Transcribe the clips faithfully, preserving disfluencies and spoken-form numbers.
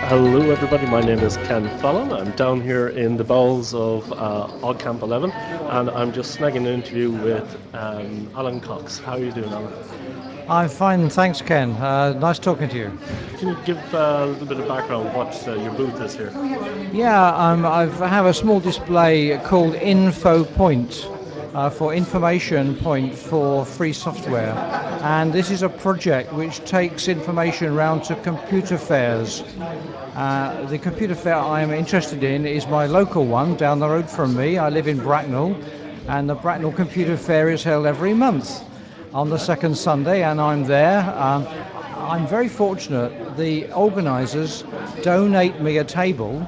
Hello, everybody. My name is Ken Fallon. I'm down here in the bowels of uh, OggCamp eleven, and I'm just snagging an interview with um, Alan Cox. How are you doing, Alan? I'm fine, thanks, Ken. Uh, nice talking to you. Can you give uh, a little bit of background what uh, your booth is here? Yeah, um, I have a small display called Info Point uh, for information point for free software, and this is a project which takes information around to computer fairs. Uh, the computer fair I'm interested in is my local one down the road from me. I live in Bracknell, and the Bracknell Computer Fair is held every month on the second Sunday, and I'm there. Um, I'm very fortunate. The organisers donate me a table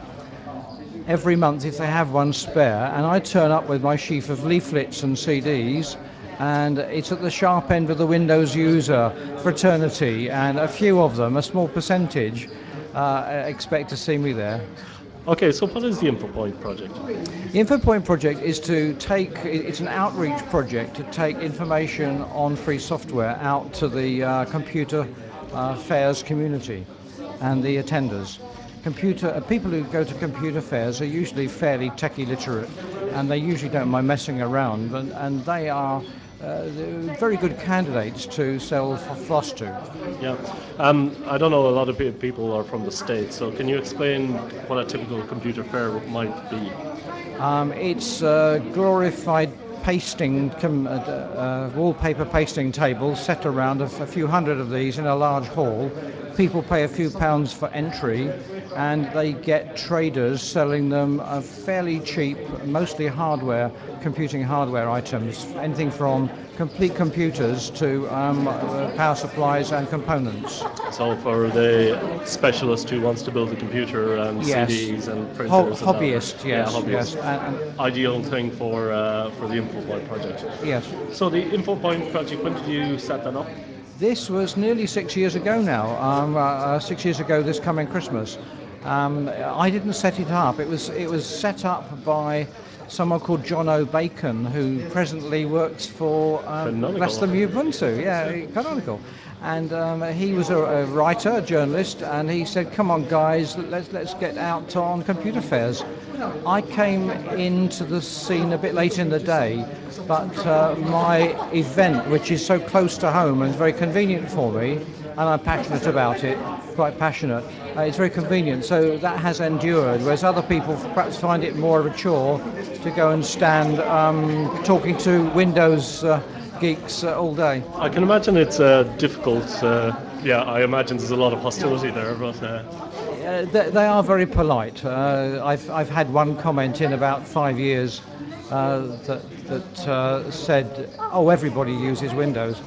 every month if they have one spare, and I turn up with my sheaf of leaflets and C Ds. And it's at the sharp end of the Windows user fraternity, and a few of them, a small percentage, uh, expect to see me there. Okay, so what is the InfoPoint project? The InfoPoint project is to take, it's an outreach project to take information on free software out to the uh, computer uh, fairs community and the attenders. Computer, uh, people who go to computer fairs are usually fairly techie literate, and they usually don't mind messing around, and, and they are uh, very good candidates to sell f- floss to. Yeah, um, I don't know. A lot of pe- people are from the States, so can you explain what a typical computer fair might be? Um, it's uh, glorified pasting, com- uh, uh, wallpaper pasting tables set around a, f- a few hundred of these in a large hall. People pay a few pounds for entry, and they get traders selling them a fairly cheap, mostly hardware, computing hardware items, anything from complete computers to um, uh, power supplies and components. So for the specialist who wants to build a computer and Yes, C Ds and Ho- printers and that, hobbyist. yeah, Yes, hobbyist, yes, and, and ideal thing for uh, for the InfoPoint project. yes. So the InfoPoint project, when did you set that up? This was nearly six years ago now. Um, uh, uh, six years ago this coming Christmas. Um, I didn't set it up. It was it was set up by someone called John O'Bacon, who presently works for um, Canonical, I Bless them think. Ubuntu. Yeah, canonical. And um, he was a, a writer, a journalist, and he said, "Come on, guys, let's let's get out on computer fairs." I came into the scene a bit late in the day, but uh, my event, which is so close to home and is very convenient for me, and I'm passionate about it, quite passionate, uh, it's very convenient, so that has endured, whereas other people perhaps find it more of a chore to go and stand um, talking to Windows uh, geeks uh, all day. I can imagine it's uh, difficult. Uh, yeah, I imagine there's a lot of hostility there, but uh, Uh, they, they are very polite. Uh, I've, I've had one comment in about five years uh, that, that uh, said, "Oh, everybody uses Windows."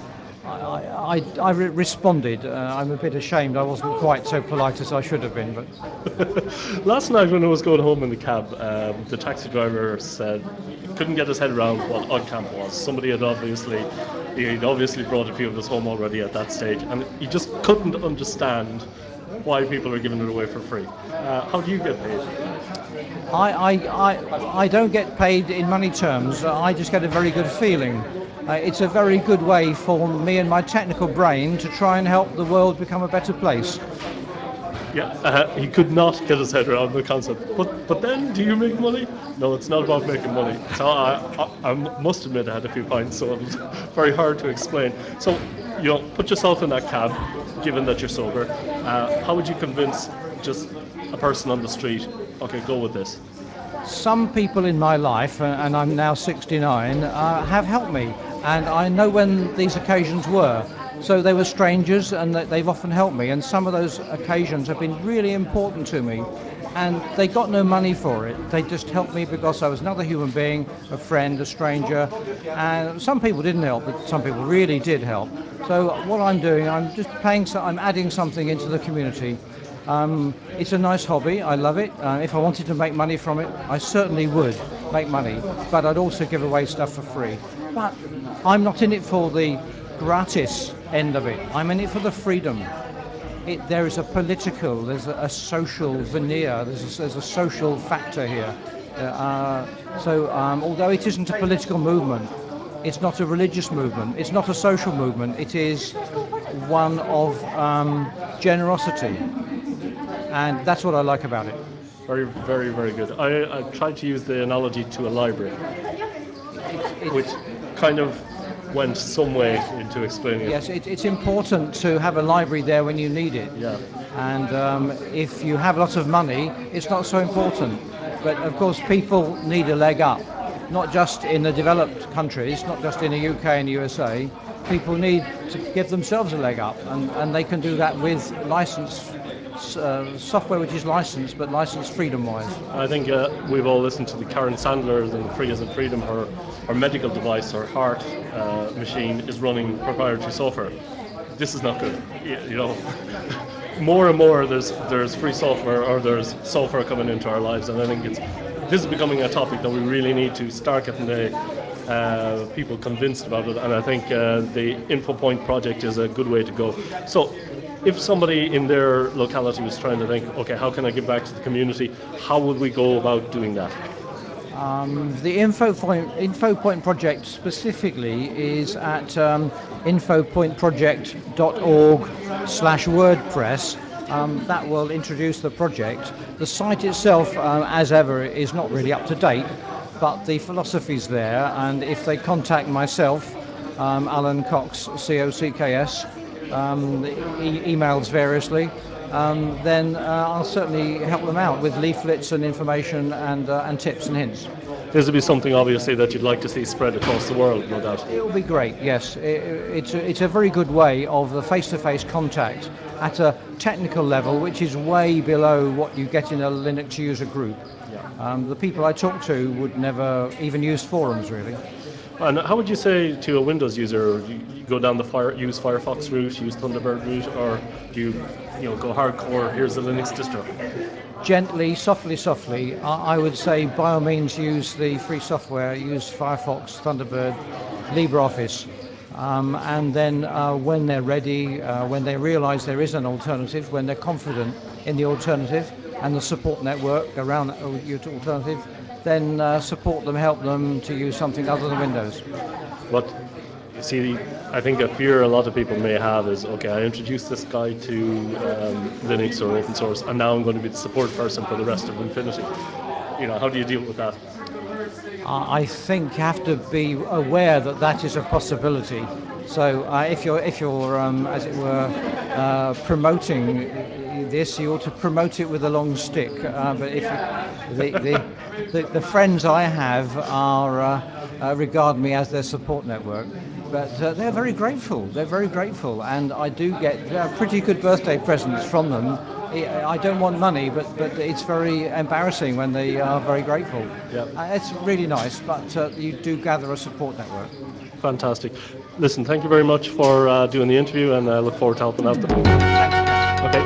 I, I, I re- responded. Uh, I'm a bit ashamed. I wasn't quite so polite as I should have been, but last night when I was going home in the cab, um, the taxi driver said he couldn't get his head around what OddCamp was. Somebody had obviously, he'd obviously brought a few of us home already at that stage, and he just couldn't understand why people are giving it away for free. Uh, how do you get paid? I, I, I, I don't get paid in money terms. I just get a very good feeling. Uh, it's a very good way for me and my technical brain to try and help the world become a better place. Yeah, uh, he could not get his head around the concept. But but then, do you make money? No, it's not about making money. So I, I, I must admit I had a few pints, so it was very hard to explain. So you know, put yourself in that cab, given that you're sober. Uh, how would you convince just a person on the street? Okay, go with this. Some people in my life, uh, and I'm now sixty-nine, uh, have helped me, and I know when these occasions were. So they were strangers, and they- they've often helped me. And some of those occasions have been really important to me, and they got no money for it. They just helped me because I was another human being, a friend, a stranger. And some people didn't help, but some people really did help. So what I'm doing, I'm just paying. So I'm adding something into the community. Um, it's a nice hobby. I love it. Uh, if I wanted to make money from it, I certainly would make money. But I'd also give away stuff for free. But I'm not in it for the gratis end of it. I'm in it for the freedom. It, there is a political, there's a, a social veneer, there's a, there's a social factor here. Uh, so, um, although it isn't a political movement, it's not a religious movement, it's not a social movement, it is one of um, generosity. and that's what I like about it. Very, very, very good. I, I tried to use the analogy to a library, It's, it's, which kind of went some way into explaining it. yes, it, it's important to have a library there when you need it. Yeah. And um, if you have lots of money, it's not so important. But of course, people need a leg up, not just in the developed countries, not just in the U K and the U S A. People need to give themselves a leg up, and, and they can do that with license uh, software which is licensed, but licensed freedom-wise. I think uh, we've all listened to the Karen Sandler's and Free Isn't Freedom. Her, her medical device, her heart uh, machine, is running proprietary software. This is not good. You, you know, more and more there's there's free software or there's software coming into our lives, and I think it's this is becoming a topic that we really need to start getting the uh, people convinced about it. And I think uh, the InfoPoint project is a good way to go. So, if somebody in their locality was trying to think, okay, how can I give back to the community? How would we go about doing that? Um, the InfoPoint, InfoPoint project specifically is at um, infopointproject.org slash WordPress. Um, that will introduce the project. The site itself, uh, as ever, is not really up to date, but the philosophy's there, and if they contact myself, um, Alan Cox, C O C K S, um, e- emails variously, um, then uh, I'll certainly help them out with leaflets and information and, uh, and tips and hints. This would be something obviously that you'd like to see spread across the world, no doubt. It will be great, yes. It, it's, a, it's a very good way of the face-to-face contact at a technical level, which is way below what you get in a Linux user group. Yeah. Um, the people I talk to would never even use forums, really. And how would you say to a Windows user, you, you go down the fire, use Firefox route, use Thunderbird route, or do you, you know, go hardcore? Here's the Linux distro. Gently, softly, softly, I, I would say by all means use the free software, use Firefox, Thunderbird, LibreOffice. Um, and then uh, when they're ready, uh, when they realise there is an alternative, when they're confident in the alternative and the support network around that alternative, then uh, support them, help them to use something other than Windows. But you see, I think a fear a lot of people may have is, okay, I introduced this guy to um, Linux or open source, and now I'm going to be the support person for the rest of Infinity. You know, how do you deal with that? I think you have to be aware that that is a possibility. So uh, if you're, if you're um, as it were, uh, promoting this, you ought to promote it with a long stick. Uh, but if you, the, the, the the friends I have are uh, uh, regard me as their support network, but uh, they're very grateful. They're very grateful, and I do get uh, pretty good birthday presents from them. I don't want money, but, but it's very embarrassing when they are very grateful. Yeah. Uh, it's really nice, but uh, you do gather a support network. Fantastic. Listen, thank you very much for uh, doing the interview, and I look forward to helping out them. Okay.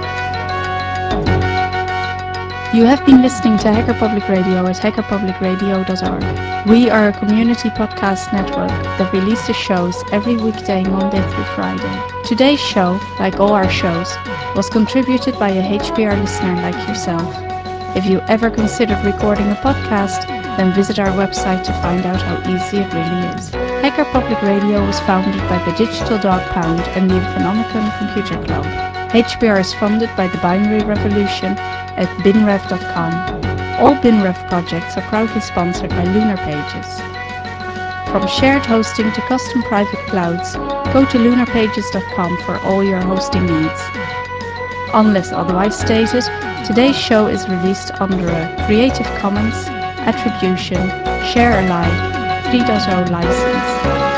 You have been listening to Hacker Public Radio at hacker public radio dot org. We are a community podcast network that releases shows every weekday, Monday through Friday. Today's show, like all our shows, was contributed by a H P R listener like yourself. If you ever considered recording a podcast, then visit our website to find out how easy it really is. Hacker Public Radio was founded by the Digital Dog Pound and the Infonomicon Computer Club. H P R is funded by the Binary Revolution at binrev dot com. All BinRev projects are proudly sponsored by Lunar Pages. From shared hosting to custom private clouds, go to lunar pages dot com for all your hosting needs. Unless otherwise stated, today's show is released under a Creative Commons Attribution Share Alike three point oh license.